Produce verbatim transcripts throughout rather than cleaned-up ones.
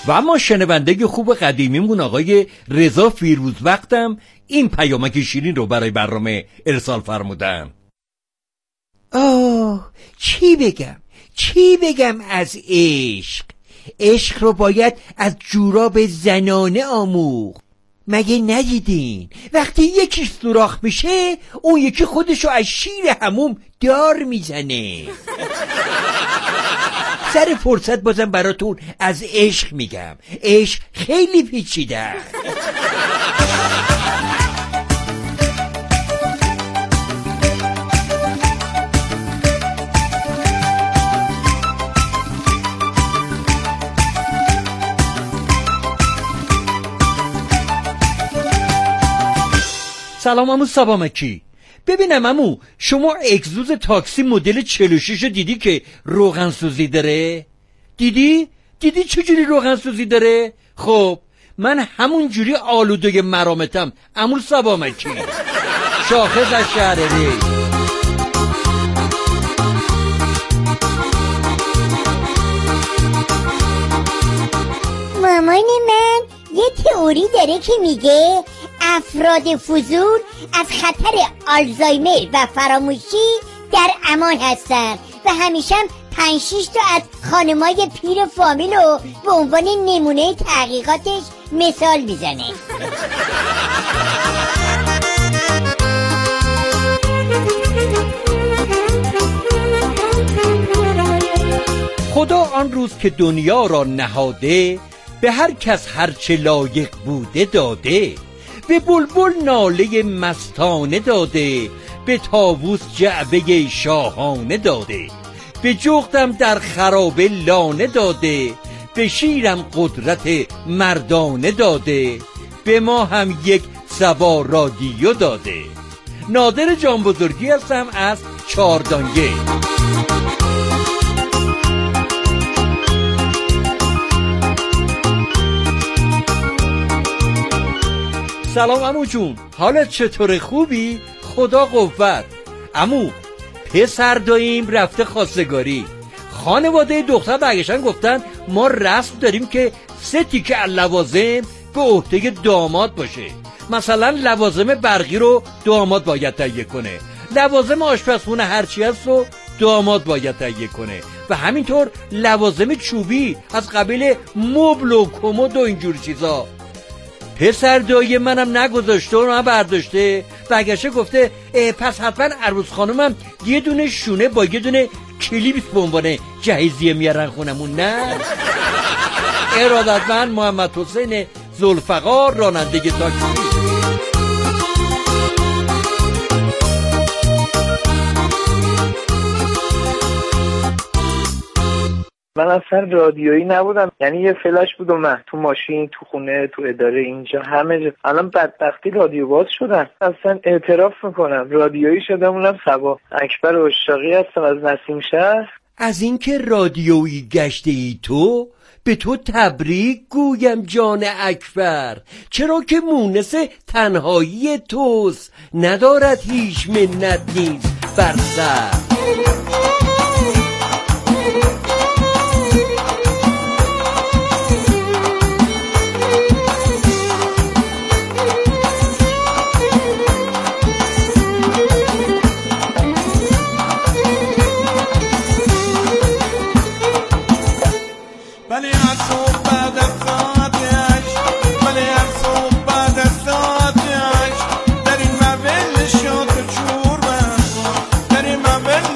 و اما شنونده خوب قدیمیمون آقای رضا فیروز وقتم این پیامک شیرین رو برای برنامه ارسال فرمودن. آه چی بگم چی بگم از عشق. عشق رو باید از جوراب زنانه آموخت. مگه ندیدین وقتی یکیش سوراخ بشه اون یکی خودشو از شیر حموم دار میزنه. سر فرصت بازم براتون از عشق میگم. عشق خیلی پیچیده. سلام عمو سبامکی. ببینم عمو شما اگزوز تاکسی مدل چهل و شش رو دیدی که روغن سوزی داره؟ دیدی؟ دیدی چجوری روغن سوزی داره؟ خب من همون جوری آلوده مرامتم عمو سبامکی. شاخص از شهر ری. مامان من یه تئوری داره که میگه افراد فضول از خطر آلزایمر و فراموشی در امان هستن و همیشه پنج شیش تا از خانمای پیر فامیل رو به عنوان نمونه تحقیقاتش مثال میزنه. خدا آن روز که دنیا را نهاده به هر کس هرچه لایق بوده داده. به بلبل ناله مستانه داده، به طاووس جعبه شاهانه داده، به جغدم در خرابه لانه داده، به شیرم قدرت مردانه داده، به ما هم یک سوار رادیو داده. نادر جان بزرگی هستم از چهاردانگه. سلام عمو جون، حالت چطوره؟ خوبی؟ خدا قوت. عمو پسر داییم رفته خواستگاری. خانواده دختر برگشتن گفتن ما رسم داریم که سه تیکه لوازم به عهده داماد باشه. مثلا لوازم برقی رو داماد باید تهیه کنه، لوازم آشپزخونه هرچی هست رو داماد باید تهیه کنه و همینطور لوازم چوبی از قبیل مبل و کمد و اینجور چیزا. پسر دایی منم نگذاشته و من برداشته برگشته گفته پس حتما عروس خانومم یه دونه شونه با یه دونه کلیپ به عنوان جهیزیه میارن خونمون. نه ارادتمند محمد حسین ذوالفقار، راننده تاکسی. من اصلا رادیویی نبودم، یعنی یه فلش بود و من تو ماشین، تو خونه، تو اداره، اینجا همه جا. الان بدبختی رادیو باز شدن. اصلا اعتراف میکنم رادیویی شدمونم. صبا اکبر اشاقی هستم از نسیم شهر. از اینکه رادیویی گشته ای تو به تو تبریک گویم جان اکبر، چرا که مونس تنهایی توست، ندارد هیچ منت نیست بر سر. در این مبل شد چور من، در این مبل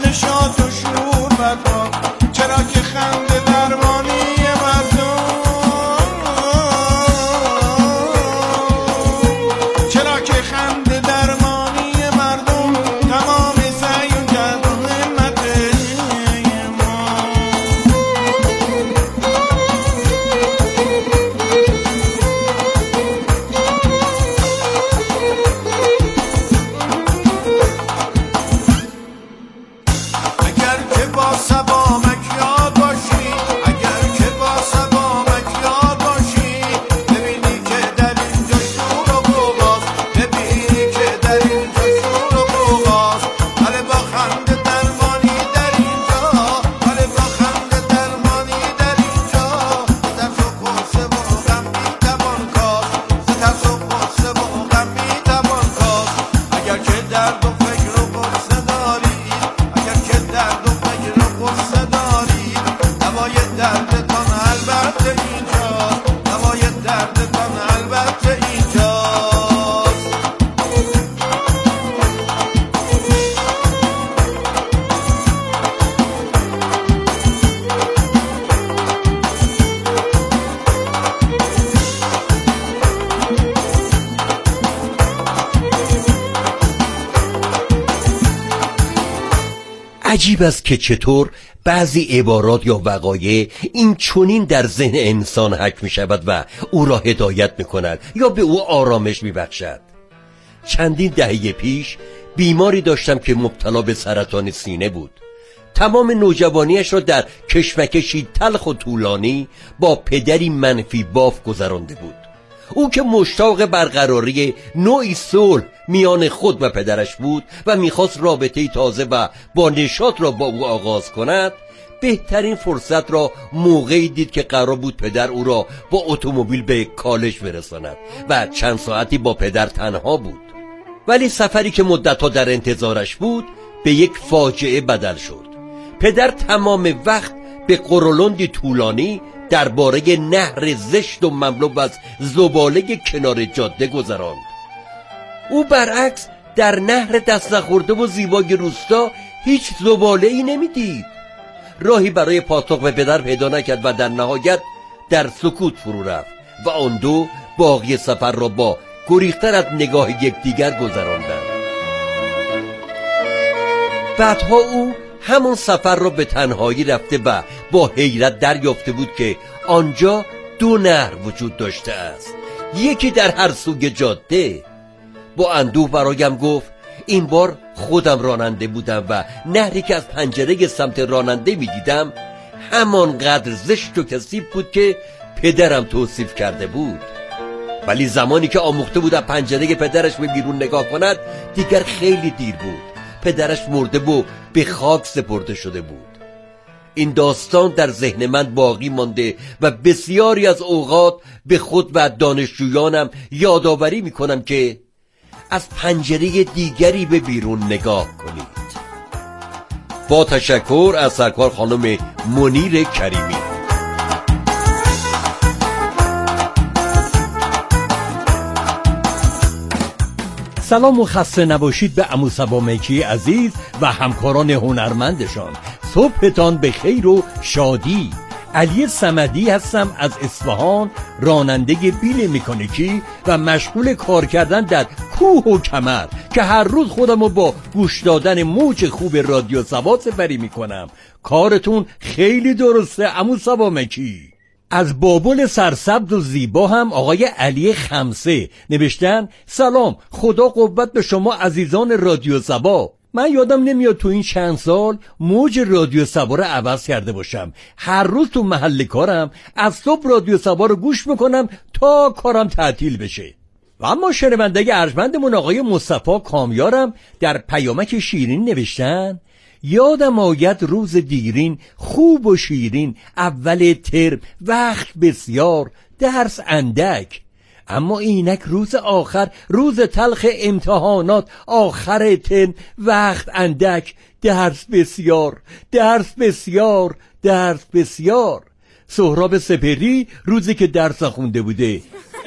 عجیب است که چطور بعضی عبارات یا وقایع این چنین در ذهن انسان حک می شود و او را هدایت می کند یا به او آرامش می بخشد. چندین دهه پیش بیماری داشتم که مبتلا به سرطان سینه بود. تمام نوجوانیش را در کشمکشی تلخ و طولانی با پدری منفی باف گذرانده بود. او که مشتاق برقراری نوعی صلح میان خود و پدرش بود و میخواست رابطه‌ای تازه و با نشاط را با او آغاز کند، بهترین فرصت را موقعی دید که قرار بود پدر او را با اتومبیل به کالج برساند و چند ساعتی با پدر تنها بود. ولی سفری که مدتها در انتظارش بود به یک فاجعه بدل شد. پدر تمام وقت به قرولندی طولانی درباره نهر زشت و مملو از زباله کنار جاده گذراند. او برعکس در نهر دست نخورده و زیبای روستا هیچ زباله‌ای نمیدید. راهی برای پاسخ به پدر پیدا نکرد و در نهایت در سکوت فرو رفت و آن دو باقی سفر را با گریختن از نگاه یکدیگر گذراندند. بعدها او همون سفر را به تنهایی رفته و با حیرت دریافته بود که آنجا دو نهر وجود داشته است، یکی در هر سوی جاده. با اندوه برایم گفت این بار خودم راننده بودم و نهری که از پنجره سمت راننده می دیدم همانقدر زشت و کثیف بود که پدرم توصیف کرده بود. ولی زمانی که آموخته بود از پنجره پدرش به بیرون نگاه کند دیگر خیلی دیر بود. پدرش مرده و به خاک سپرده شده بود. این داستان در ذهن من باقی مانده و بسیاری از اوقات به خود و دانشجویانم یادآوری میکنم که از پنجره دیگری به بیرون نگاه کنید. با تشکر از سرکار خانم منیر کریمی. سلام و خسته نباشید به عمو صبا مکی عزیز و همکاران هنرمندشان. صبحتان به خیر و شادی. علی صمدی هستم از اصفهان، راننده بیل مکانیکی و مشغول کار کردن در کوه و کمر که هر روز خودمو با گوش دادن موج خوب رادیو صبا سپری میکنم. کارتون خیلی درسته عمو صبا مکی. از بابل سرسبز و زیبا هم آقای علی خمسه نوشتن سلام، خدا قوت به شما عزیزان رادیو صبا. من یادم نمیاد تو این چند سال موج رادیو صبا رو عوض کرده باشم. هر روز تو محل کارم از صبح رادیو صبا رو گوش میکنم تا کارم تعطیل بشه. و اما شنونده ارجمندمون آقای مصطفی کامیارم در پیامک شیرین نوشتن یادم آید روز دیرین خوب و شیرین، اول ترم وقت بسیار درس اندک، اما اینک روز آخر روز تلخ امتحانات، آخر ترم وقت اندک، درس بسیار درس بسیار درس بسیار. سهراب سپهری روزی که درس خونده بوده.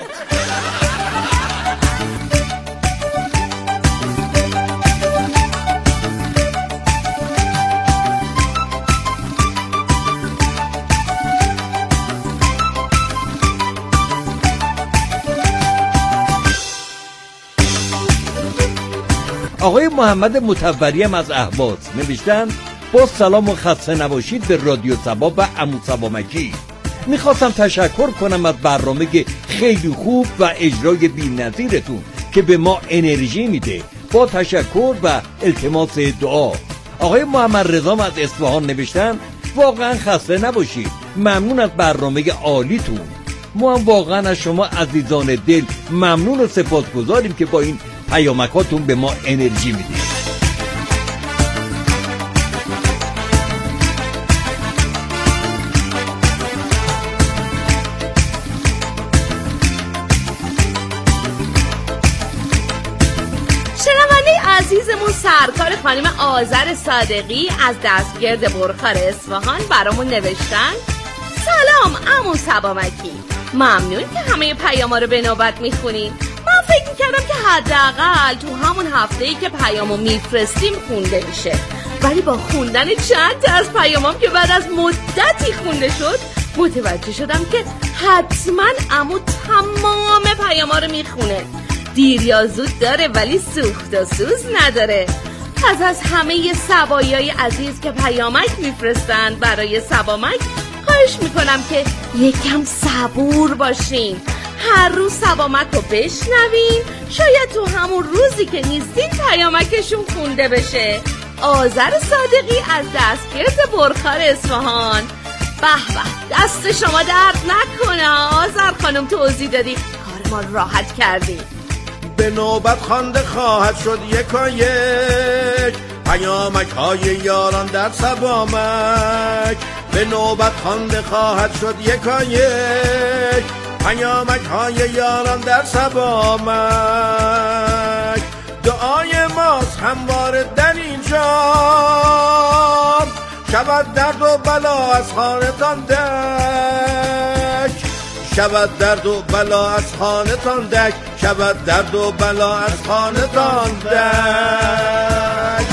آقای محمد متوری هم از اهواز نوشتن با سلام و خسته نباشید به رادیو صبا و عمو صبا مکی. میخواستم تشکر کنم از برنامه خیلی خوب و اجرای بی‌نظیرتون که به ما انرژی میده. با تشکر و التماس دعا. آقای محمد رضا از اصفهان نوشتن واقعا خسته نباشید، ممنون از برنامه عالیتون. ما هم واقعا از شما عزیزان دل ممنون و سپاسگزاریم که با این پیامکاتون به ما انرژی میدید. شنونده عزیزمون سرکار خانم آذر صادقی از دستگرد برخار اصفهان برامون نوشتن سلام عمو صبا مکی، ممنون که همه پیاما رو به نوبت میخونین. من فکر میکردم که حداقل تو همون هفته‌ای که پیامو میفرستیم خونده میشه، ولی با خوندن چند تا از پیامام که بعد از مدتی خونده شد متوجه شدم که حتما عمو تمام پیاما رو میخونه. دیر یا زود داره ولی سوخت و سوز نداره. پس از همه سبایای عزیز که پیامک میفرستن برای سبامک خواهش میکنم که یکم صبور باشین، هر روز سبامک رو بشنوین، شاید تو همون روزی که نیستین پیامکشون خونده بشه. آذر صادقی از دستگرد برخار اصفهان. به به، دست شما درد نکنه آذر خانم، توضیح دادی کار ما راحت کردی. به نوبت خوانده خواهد شد یکا یک پیامک های یاران در سبامک. به نوبت خوانده خواهد شد یکا یک پیامک های یاران در سبامک. دعای ماست همواره در اینجا، شود درد و بلا از خانتان دک، شود درد و بلا از خانتان دک، شود درد و بلا از خانتان دک.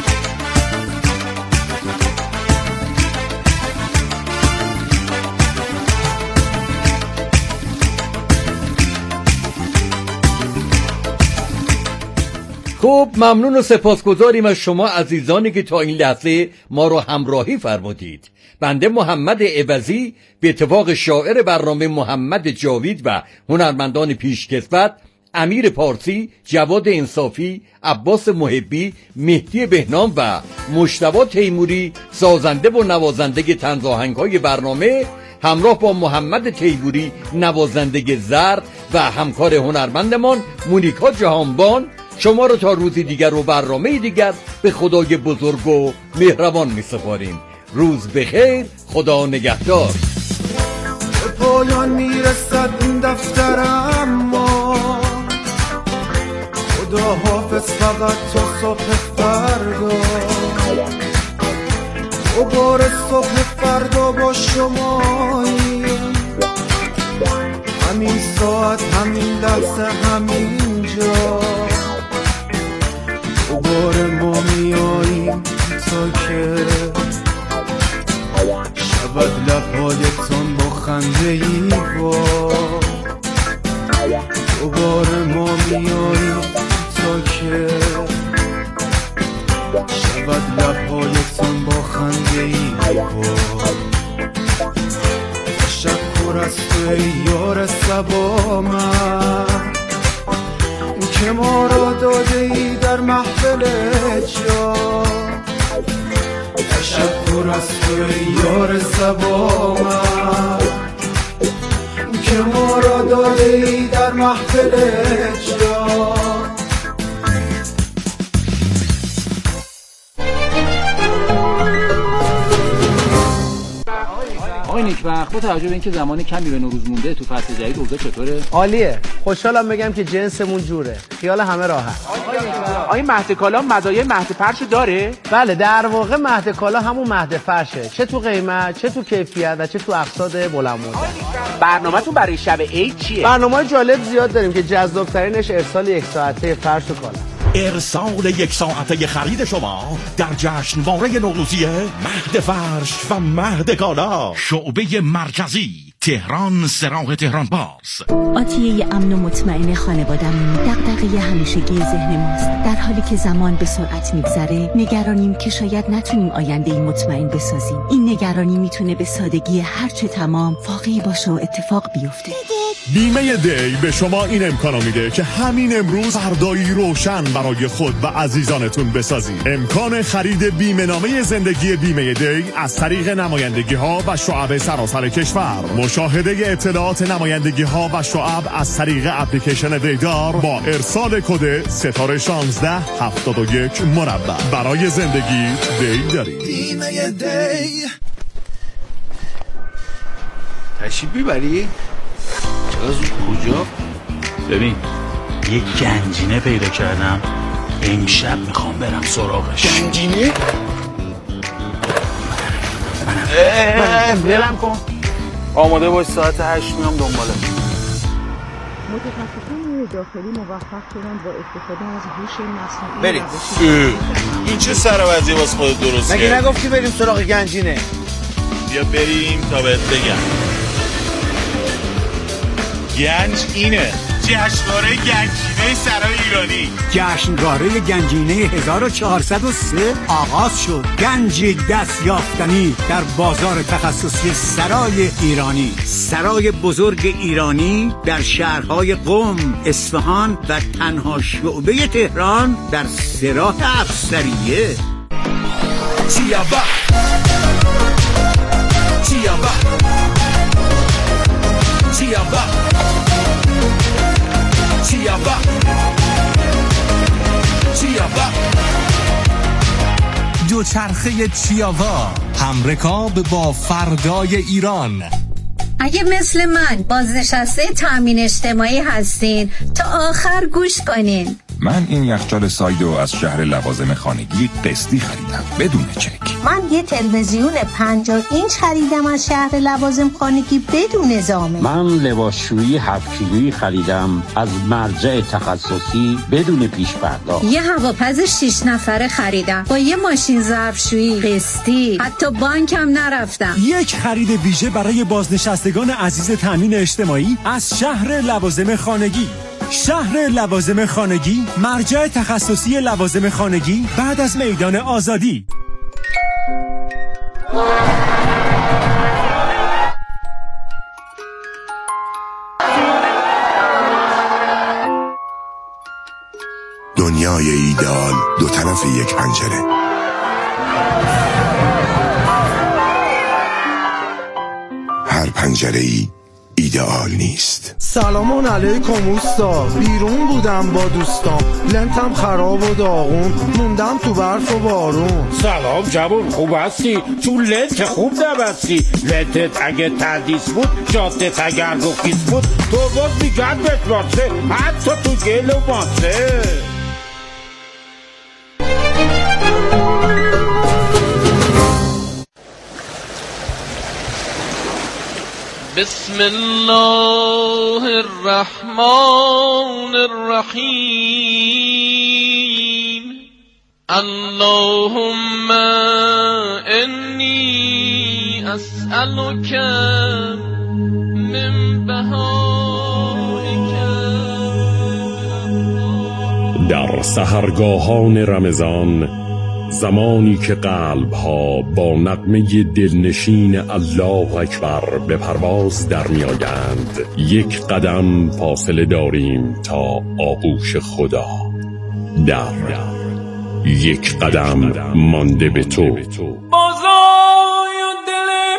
خب ممنون و سپاسگزاریم از شما عزیزانی که تا این لحظه ما رو همراهی فرمودید. بنده محمد عوضی به اتفاق شاعر برنامه محمد جاوید و هنرمندان پیشکسوت امیر پارسی، جواد انصافی، عباس محبی، مهدی بهنام و مجتبی تیموری سازنده و نوازنده طنز آهنگ‌های برنامه، همراه با محمد تیموری نوازنده زرد و همکار هنرمندمان مونیکا جهانبان شما رو تا روزی دیگر و برنامه دیگر به خدای بزرگ و مهربان می سپاریم. روز بخیر، خدا نگهدار. به پایان میرسد این دفترم ما، خدا حافظ فقط تا صبح فردا. دوباره صبح فردا با شمایی، همین ساعت همین لحظه همین جا. دوباره ما میاییم تا که شود لبهایتان با خنده ای با. دوباره ما میاییم تا که شود لبهایتان با خنده ای با. تشکر از تو ای یار سبامک که ما را داده ای در محفل جا. تشکر از تو ای یار سبامک که ما را داده ای در محفل جا. آقای نیکبخت، با توجه به اینکه زمان کمی به نوروز مونده تو فصل جدید اوضاع چطوره؟ عالیه. خوشحالم بگم که جنسمون جوره. خیال همه راحت. آقای مهد کالا مزایای مهد فرش داره؟ بله، در واقع مهد کالا همون مهد فرشه، چه تو قیمت، چه تو کیفیت و چه تو اقساط بلند مدت. برنامه‌تون برای شب عید چیه؟ برنامه‌های جالب زیاد داریم که جذاب‌ترینش ارسال یک ساعته فرش و کالا. ارسال یک ساعته خرید شما در جشنواره نوروزی مهد فرش و مهد کالا، شعبه مرکزی، تهران، سراح تهران باز. آتیه امن و مطمئن خانوادم دغدغه همیشگی ذهن ماست. در حالی که زمان به سرعت میگذره نگرانیم که شاید نتونیم آینده ای مطمئن بسازیم. این نگرانی میتونه به سادگی هرچه تمام واقعی باشه و اتفاق بیفته. بیمه دی به شما این امکانو میده که همین امروز فردایی روشن برای خود و عزیزانتون بسازید. امکان خرید بیمه نامه زندگی بیمه دی از طریق نمایندگی ها و شعب سراسر کشور. مشاهده اطلاعات نمایندگی ها و شعب از طریق اپلیکیشن دیدار با ارسال کد ستاره شانزده هفتاد و یک مربع. برای زندگی دی دارید. بیمه دی. تشریف میبری؟ چرا زود کجا؟ ببین یه گنجینه پیدا کردم، امشب میخوام برم سراغش. گنجینه؟ بلم کن. آماده باش، ساعت هشت میام دنباله. متخصصان داخلی موفق شدن با استفاده از هوش مصنوعی. بریم. این چه سروازی واسه خودت درست کردی؟ مگه نگفتی بریم سراغ گنجینه؟ بیا بریم تا بهت بگم. گنج اینه. جشنواره گنجینه سرای ایرانی. جشنواره گنجینه هزار و چهارصد و سه آغاز شد. گنج دست یافتنی در بازار تخصصی سرای ایرانی. سرای بزرگ ایرانی در شهرهای قم، اصفهان و تنها شعبه تهران در سراح افسریه. چیابا چیابا چیابا چیابا چیابا دوچرخه چیاوا، همرکاب با فردای ایران. اگه مثل من بازنشسته تامین اجتماعی هستین تا آخر گوش کنین. من این یخچال سایدو از شهر لوازم خانگی قسطی خریدم بدون چک. من یه تلویزیون پنجاه اینچ خریدم از شهر لوازم خانگی بدون زامن. من لباسشویی هفت کیلویی خریدم از مرجع تخصصی بدون پیش پرداخت. یه هواپز شش نفره خریدم با یه ماشین ظرفشویی قسطی، حتی بانکم نرفتم. یک خرید ویژه برای بازنشستگان عزیز تامین اجتماعی از شهر لوازم خانگی. شهر لوازم خانگی، مرجع تخصصی لوازم خانگی بعد از میدان آزادی. دنیای ایدئال دو طرف یک پنجره. هر پنجره‌ای ایدئال نیست. سلام علیکم اوستا، بیرون بودم با دوستام، لنتم خراب و داغون، موندم تو برف و بارون. سلام جوون، خوب هستی؟ تو لنت خوب نبستی. لنتت اگه تردیس بود، جادت اگر رخیص بود، تو باز میگرد بتراسه، حتی تو گل و ماسه. بسم الله الرحمن الرحیم. اللهم انی اسألک من بهائک. در سحرگاهان رمضان، زمانی که قلب‌ها با نغمه دلنشین الله اکبر به پرواز در می‌آیند، یک قدم فاصله داریم تا آغوش خدا. در یک قدم مانده به تو. بازای دلم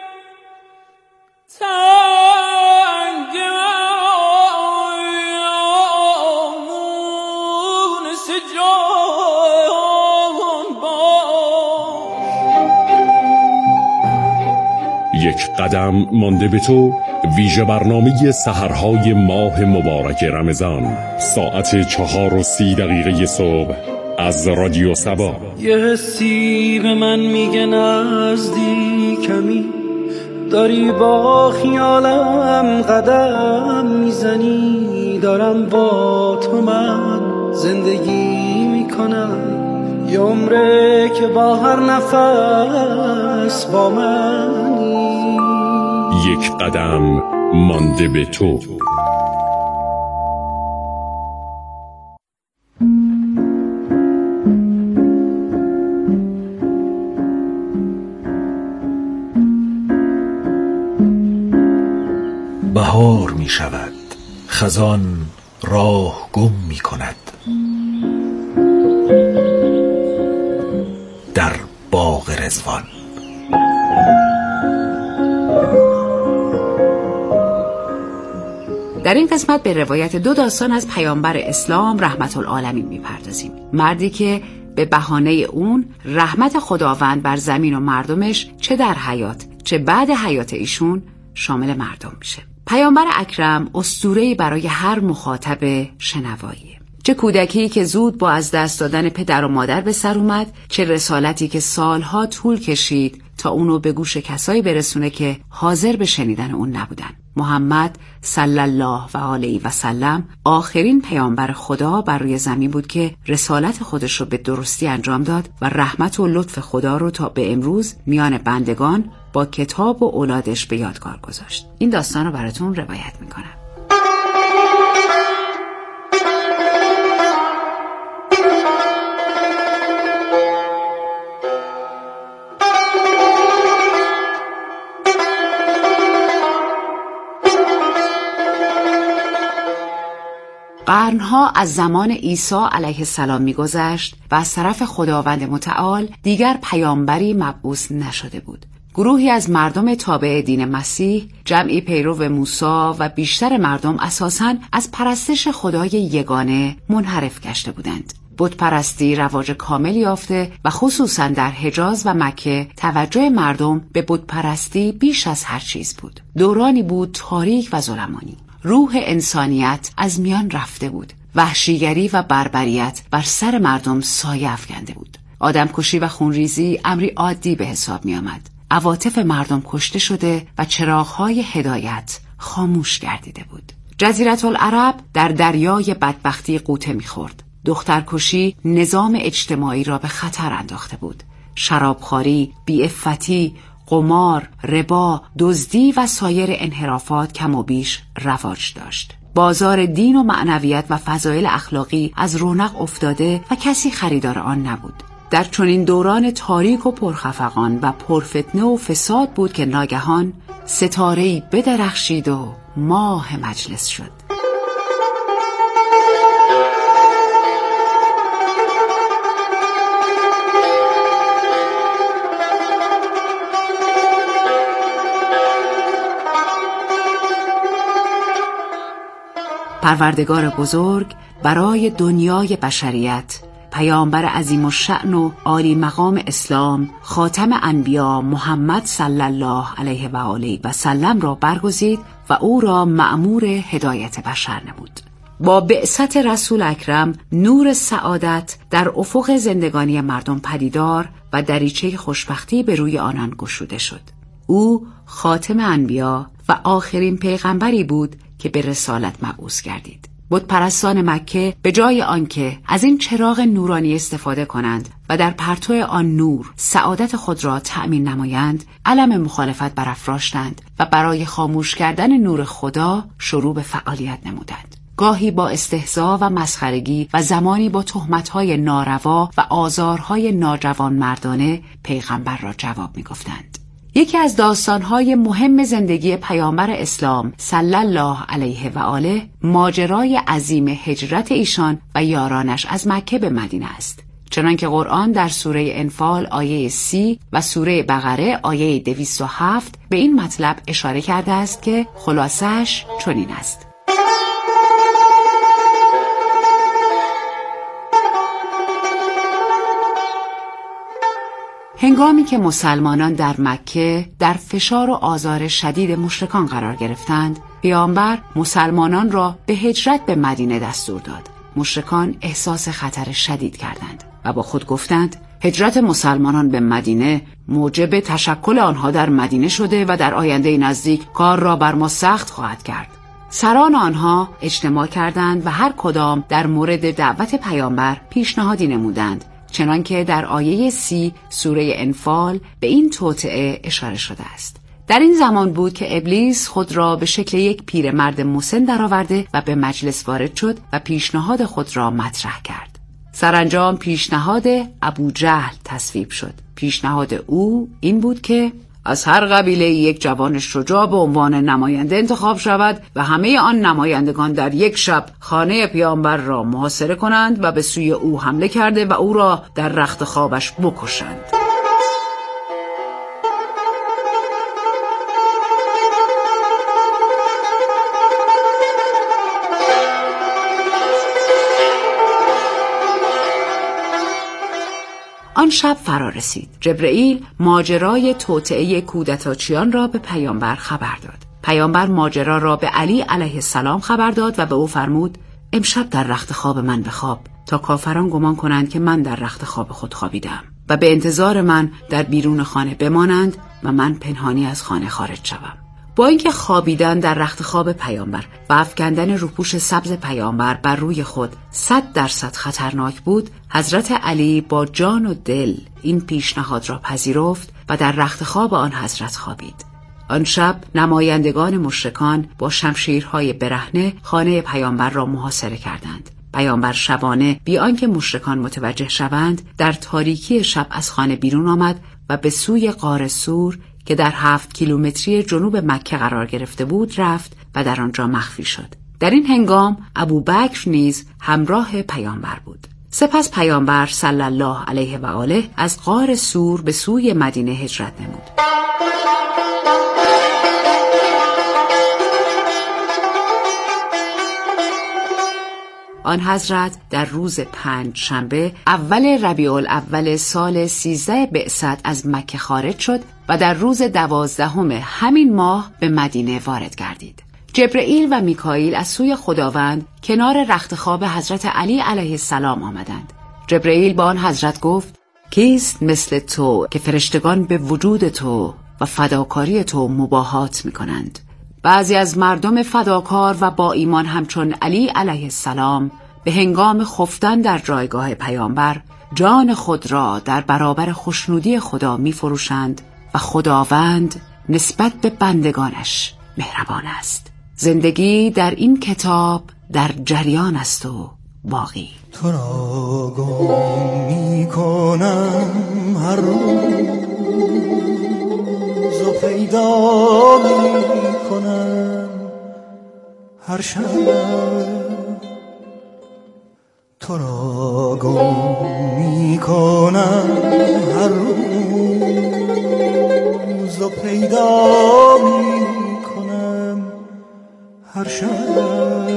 تنگ آمون سجان باش. یک قدم مانده به تو، ویژه برنامه سحرهای ماه مبارک رمضان، ساعت چهار و سی دقیقه صبح از رادیو سبا. یه حسی به من میگه نزدیکمی، داری با خیالم قدم میزنی، دارم با تو من زندگی میکنم، یه عمره که با هر نفس با منی. یک قدم مانده به تو. بهار می شود، خزان راه گم می کند، در باغ رضوان. در این قسمت به روایت دو داستان از پیامبر اسلام رحمت العالمین میپردازیم. مردی که به بهانه اون رحمت خداوند بر زمین و مردمش چه در حیات چه بعد حیات ایشون شامل مردم میشه. پیامبر اکرم اسطوره‌ای برای هر مخاطب شنواییه. چه کودکی که زود با از دست دادن پدر و مادر به سر اومد، چه رسالتی که سالها طول کشید تا اونو به گوش کسایی برسونه که حاضر به شنیدن اون نبودن. محمد صلی الله و آله و سلم آخرین پیامبر خدا بر روی زمین بود که رسالت خودش رو به درستی انجام داد و رحمت و لطف خدا رو تا به امروز میان بندگان با کتاب و اولادش به یادگار گذاشت. این داستان رو براتون روایت میکنم. قرنها از زمان عیسی علیه السلام می‌گذشت و از طرف خداوند متعال دیگر پیامبری مبعوث نشده بود. گروهی از مردم تابع دین مسیح، جمعی پیرو موسی و بیشتر مردم اساساً از پرستش خدای یگانه منحرف گشته بودند. بت پرستی رواج کامل یافته و خصوصاً در حجاز و مکه توجه مردم به بت پرستی بیش از هر چیز بود. دورانی بود تاریک و ظلمانی. روح انسانیت از میان رفته بود. وحشیگری و بربریت بر سر مردم سایه افکنده بود. آدمکشی و خونریزی امری عادی به حساب می آمد. عواطف مردم کشته شده و چراغ‌های هدایت خاموش گردیده بود. جزیره العرب در دریای بدبختی غوطه می‌خورد. دخترکشی نظام اجتماعی را به خطر انداخته بود. شرابخواری، بی‌عفتی، قمار، ربا، دزدی و سایر انحرافات کم و بیش رواج داشت. بازار دین و معنویت و فضایل اخلاقی از رونق افتاده و کسی خریدار آن نبود. در چنین دوران تاریک و پرخفقان و پرفتنه و فساد بود که ناگهان ستاره‌ای بدرخشید و ماه مجلس شد. پروردگار بزرگ برای دنیای بشریت پیامبر عظیم الشأن و عالی مقام اسلام خاتم انبیا محمد صلی الله علیه و آله و سلم را برگزید و او را مأمور هدایت بشر نمود. با بعثت رسول اکرم نور سعادت در افق زندگانی مردم پدیدار و دریچه خوشبختی به روی آنان گشوده شد. او خاتم انبیا و آخرین پیغمبری بود که به رسالت مبعوث گردید. بت پرستان مکه به جای آنکه از این چراغ نورانی استفاده کنند و در پرتو آن نور سعادت خود را تأمین نمایند، علم مخالفت برافراشتند و برای خاموش کردن نور خدا شروع به فعالیت نمودند. گاهی با استهزا و مسخرگی و زمانی با تهمت‌های ناروا و آزارهای ناجوانمردانه پیغمبر را جواب می‌گفتند. یکی از داستان‌های مهم زندگی پیامبر اسلام صلی الله علیه و آله ماجرای عظیم هجرت ایشان و یارانش از مکه به مدینه است. چنانکه قرآن در سوره انفال آیه سی و سوره بقره آیه دویست و هفت به این مطلب اشاره کرده است که خلاصش چنین است: هنگامی که مسلمانان در مکه در فشار و آزار شدید مشرکان قرار گرفتند، پیامبر مسلمانان را به هجرت به مدینه دستور داد. مشرکان احساس خطر شدید کردند و با خود گفتند هجرت مسلمانان به مدینه موجب تشکل آنها در مدینه شده و در آینده نزدیک کار را بر ما سخت خواهد کرد. سران آنها اجتماع کردند و هر کدام در مورد دعوت پیامبر پیشنهادی نمودند، چنانکه در آیه سی سوره انفال به این توطئه اشاره شده است. در این زمان بود که ابلیس خود را به شکل یک پیرمرد مسن درآورده و به مجلس وارد شد و پیشنهاد خود را مطرح کرد. سرانجام پیشنهاد ابوجهل تصویب شد. پیشنهاد او این بود که از هر قبیله یک جوان شجاع به عنوان نماینده انتخاب شود و همه آن نمایندگان در یک شب خانه پیامبر را محاصره کنند و به سوی او حمله کرده و او را در رخت خوابش بکشند. آن شب فرا رسید. جبرئیل ماجرای توطئه کودتاچیان را به پیامبر خبر داد. پیامبر ماجرا را به علی علیه السلام خبر داد و به او فرمود امشب در رخت خواب من بخواب تا کافران گمان کنند که من در رخت خواب خود خوابیدم و به انتظار من در بیرون خانه بمانند و من پنهانی از خانه خارج شوم. با اینکه خوابیدن در رخت خواب پیامبر و افکندن روپوش سبز پیامبر بر روی خود صد درصد خطرناک بود، حضرت علی با جان و دل این پیشنهاد را پذیرفت و در رخت خواب آن حضرت خوابید. آن شب نمایندگان مشرکان با شمشیرهای برهنه خانه پیامبر را محاصره کردند. پیامبر شبانه بی آنکه مشرکان متوجه شوند در تاریکی شب از خانه بیرون آمد و به سوی غار سور که در هفت کیلومتری جنوب مکه قرار گرفته بود رفت و در آنجا مخفی شد. در این هنگام ابوبکر نیز همراه پیامبر بود. سپس پیامبر صلی الله علیه و آله از غار سور به سوی مدینه هجرت نمود. آن حضرت در روز پنج شنبه اول ربیع الاول سال سیزده بعثت از مکه خارج شد و در روز دوازدهم همین ماه به مدینه وارد گردید. جبرئیل و میکائیل از سوی خداوند کنار رخت خواب حضرت علی علیه السلام آمدند. جبرئیل با آن حضرت گفت: کیست مثل تو که فرشتگان به وجود تو و فداکاری تو مباهات می کنند؟ بعضی از مردم فداکار و با ایمان همچون علی علیه السلام به هنگام خفتن در جایگاه پیامبر جان خود را در برابر خوشنودی خدا می فروشند و خداوند نسبت به بندگانش مهربان است. زندگی در این کتاب در جریان است و باقی. تو را گم می کنم هر روز و پیدا می کنم هر شب. تو را گم می کنم هر روز و پیدا می کنم هر شب.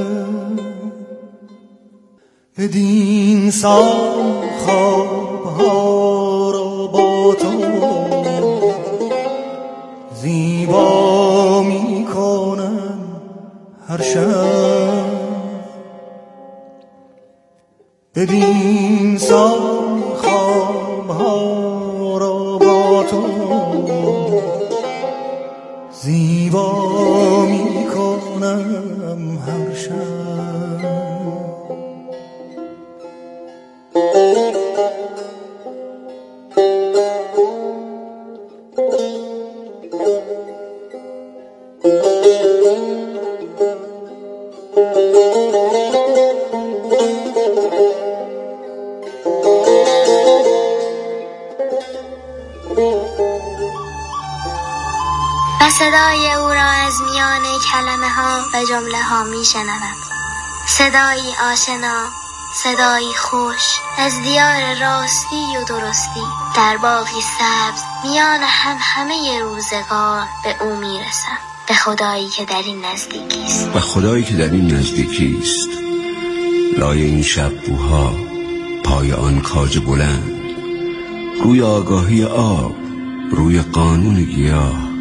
بدین سال خوابها را با تو زیبا می کنم هر شب. بدین سال خوابها را با تو زیبا می کنم هر شب. و صدای او را از میان کلمه ها و جمله ها می شنوم. صدایی آشنا، صدایی خوش از دیار راستی و درستی در باغی سبز میان هم همه روزگار به او می رسم. به خدایی که در این نزدیکی است. و خدایی که در این نزدیکی است. لای این شب بوها، پای آن کاج بلند، روی آگاهی آب، روی قانون گیاه.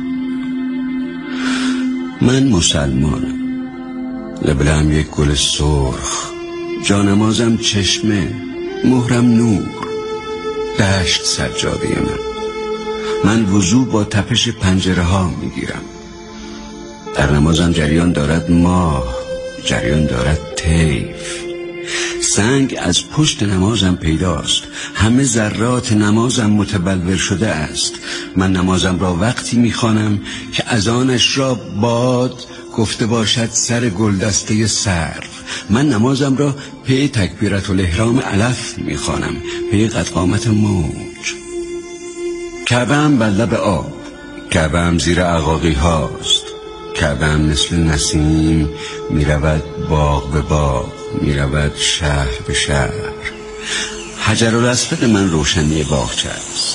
من مسلمانم، لبلم یک گل سرخ، جانمازم چشمه، مهرم نور، دشت سجاده من. من وضو با تپش پنجره ها میگیرم. در نمازم جریان دارد ماه، جریان دارد طیف. سنگ از پشت نمازم پیداست، همه ذرات نمازم متبلور شده است. من نمازم را وقتی میخوانم که اذانش را باد گفته باشد سر گلدسته سرو. من نمازم را پی تکبیرت الاحرام علف میخوانم، پی قد قامت موج. کعبه‌ام بر لب آب، کعبه‌ام زیر عقاقی هاست، کعبه‌ام مثل نسیم میرود باغ به باغ، میرود شهر به شهر. حجرالاسود من روشنی باغچه است.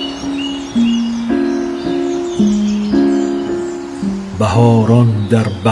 بهاران در